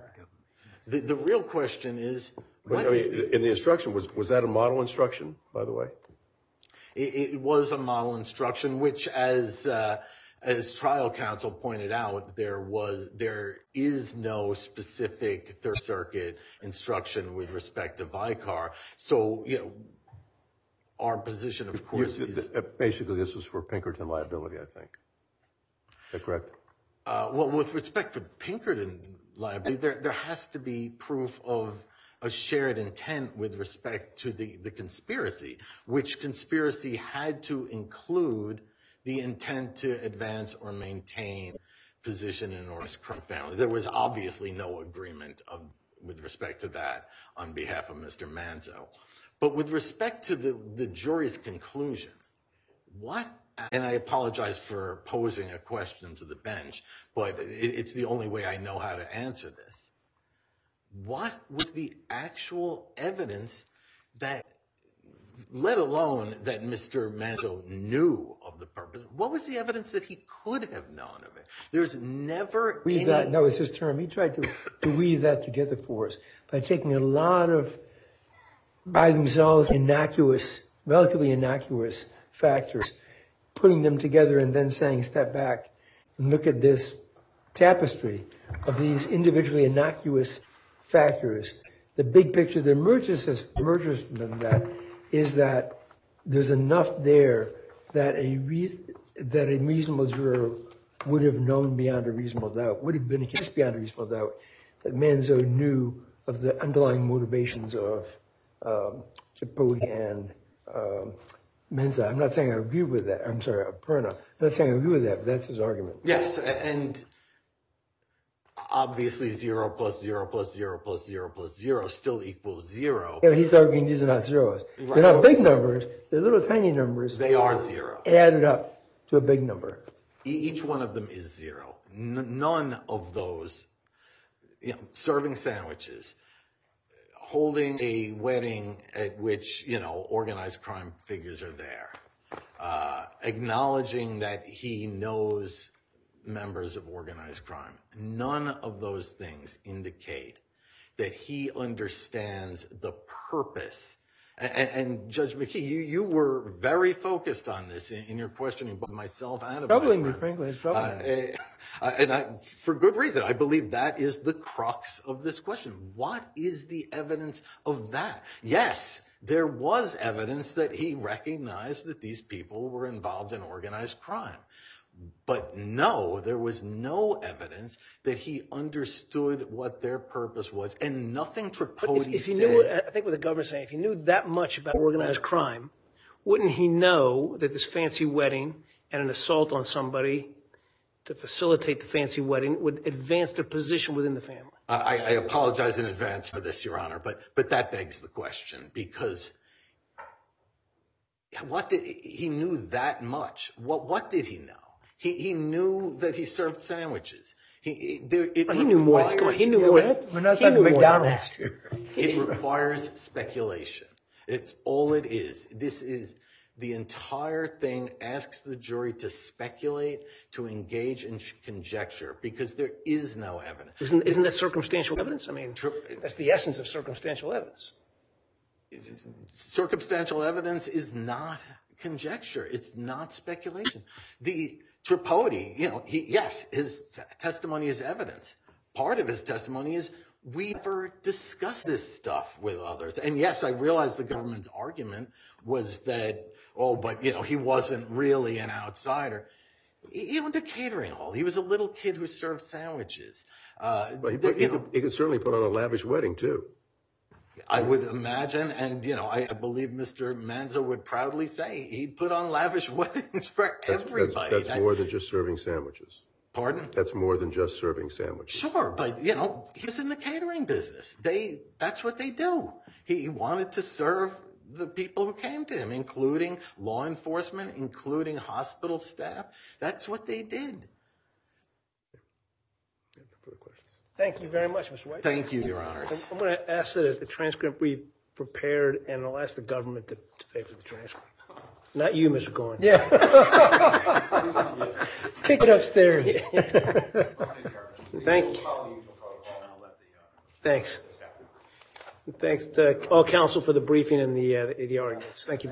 The, the real question is, what I mean, is the, in the instruction, was, was that a model instruction, by the way? It, it was a model instruction, which as, uh, as trial counsel pointed out, there was, there is no specific Third Circuit instruction with respect to Vicar. So, you know, our position, of course, you, is... Basically, this was for Pinkerton liability, I think. Is that correct? Uh, well, with respect to Pinkerton liability, there, there has to be proof of a shared intent with respect to the, the conspiracy, which conspiracy had to include the intent to advance or maintain position in Norris crime family. There was obviously no agreement of, with respect to that on behalf of Mister Manzo. But with respect to the, the jury's conclusion, what, and I apologize for posing a question to the bench, but it, it's the only way I know how to answer this. What was the actual evidence that, let alone that Mister Manzo knew of the purpose, what was the evidence that he could have known of it? There's never weave any... That, no, it's his term. He tried to, to weave that together for us by taking a lot of, by themselves, innocuous, relatively innocuous factors, putting them together and then saying, step back and look at this tapestry of these individually innocuous factors. The big picture that emerges, as, emerges from that is that there's enough there that a re, that a reasonable juror would have known beyond a reasonable doubt, would have been a case beyond a reasonable doubt, that Manzo knew of the underlying motivations of um, Tripoli and um, Menza. I'm not saying I agree with that. I'm sorry, Perna. I'm not saying I agree with that, but that's his argument. Yes, and obviously zero plus zero plus zero plus zero plus zero still equals zero. Yeah, he's arguing these are not zeros. Right. They're not big numbers. They're little tiny numbers. They are zero. Added up to a big number. E- each one of them is zero. N- none of those, you know, serving sandwiches, holding a wedding at which, you know, organized crime figures are there, uh, acknowledging that he knows members of organized crime. None of those things indicate that he understands the purpose. And, and Judge McKee, you, you were very focused on this in, in your questioning, both myself and about Troubling me, frankly, it's troubling me. Uh, and I, for good reason, I believe that is the crux of this question. What is the evidence of that? Yes, there was evidence that he recognized that these people were involved in organized crime. But no, there was no evidence that he understood what their purpose was, and nothing Tripoli If, if he said. knew, I think what the governor's saying, if he knew that much about organized crime, wouldn't he know that this fancy wedding and an assault on somebody to facilitate the fancy wedding would advance their position within the family? I, I apologize in advance for this, Your Honor, but but that begs the question, because what did he knew that much? What what did he know? He he knew that he served sandwiches. He, there, it He knew more. Come on, he knew more. requires- We're not He talking knew more than McDonald's that. here. It requires speculation. It's all it is. This is the entire thing asks the jury to speculate, to engage in conjecture, because there is no evidence. Isn't, isn't that circumstantial evidence? I mean, Tri- that's the essence of circumstantial evidence. Circumstantial evidence is not conjecture. It's not speculation. The Tripodi, you know, he, yes, his testimony is evidence. Part of his testimony is we never discussed this stuff with others. And yes, I realize the government's argument was that, oh, but, you know, he wasn't really an outsider. He, he owned a catering hall. He was a little kid who served sandwiches. Uh, But he, there- put, he, you know, could, he could certainly put on a lavish wedding, too. I would imagine, and, you know, I, I believe Mister Manzo would proudly say he put on lavish weddings for That's, everybody. that's, that's That- more than just serving sandwiches. Pardon? That's more than just serving sandwiches. Sure, but, you know, he was in the catering business. They, that's what they do. He wanted to serve the people who came to him, including law enforcement, including hospital staff. That's what they did. Further questions? Thank you very much, Mister White. Thank you, Your Honors. I'm going to ask that the transcript be prepared, and I'll ask the government to, to pay for the transcript. Not you, Mister Cohen. Yeah. Take it upstairs. Thank you. Thanks. Thanks to all counsel for the briefing and the, uh, the arguments. Thank you.